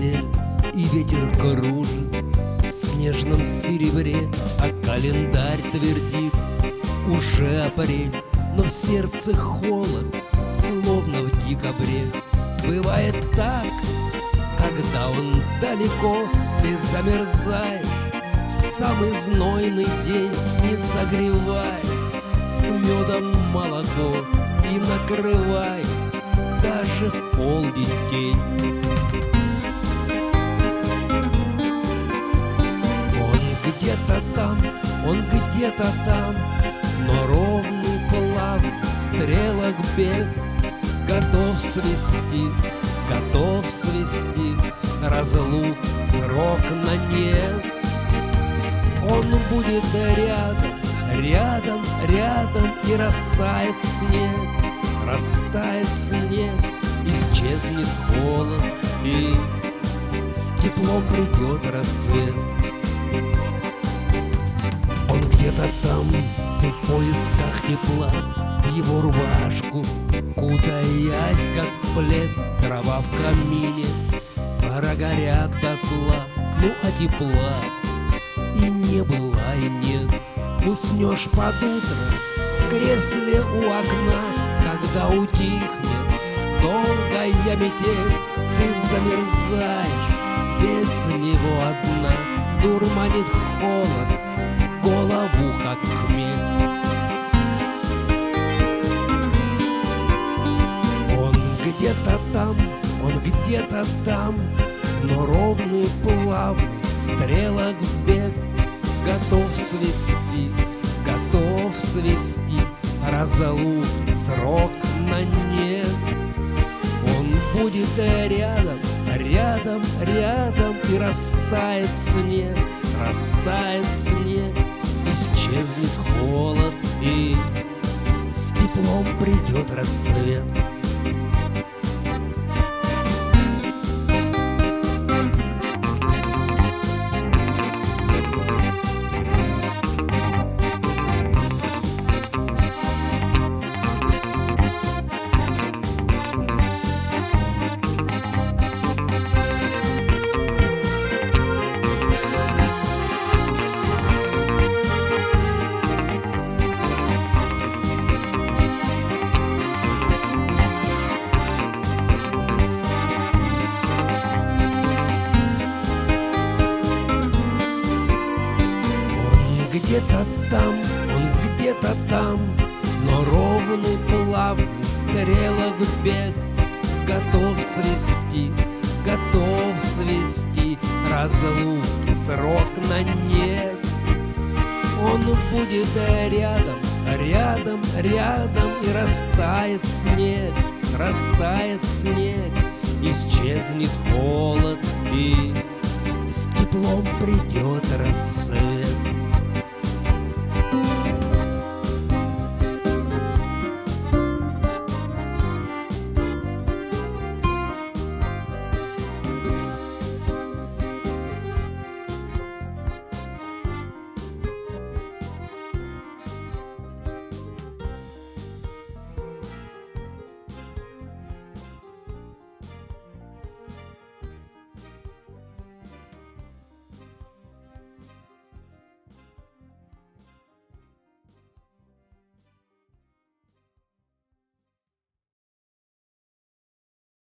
метель, и ветер кружит в снежном серебре, а календарь твердит: уже апрель, но в сердце холод, словно в декабре. Бывает так, когда он далеко, ты замерзаешь в самый знойный день. Не согревай с медом молоко и накрывай даже в полдень день. Он где-то там, но ровный, плавный стрелок бег готов свести, разлук срок на нет. Он будет рядом, и растает снег, исчезнет холод, и с теплом придет рассвет. Он где-то там, ты в поисках тепла, в его рубашку кутаясь, как в плед. Трава в камине, пора горят дотла, ну а тепла и не было, и нет. Уснешь под утро в кресле у окна, когда утихнет долгая метель. Ты замерзаешь без него одна, дурманит холод голову, как хмель. Он где-то там, но ровный, плавный стрелок бег готов свести, разлук срок на нет. Он будет рядом, и растает снег, исчезнет холод, и с теплом придет рассвет. Он где-то там, но ровный, плавный стрелок бег готов свести, разлуки срок на нет. Он будет рядом, и растает снег, исчезнет холод, и с теплом придет рассвет.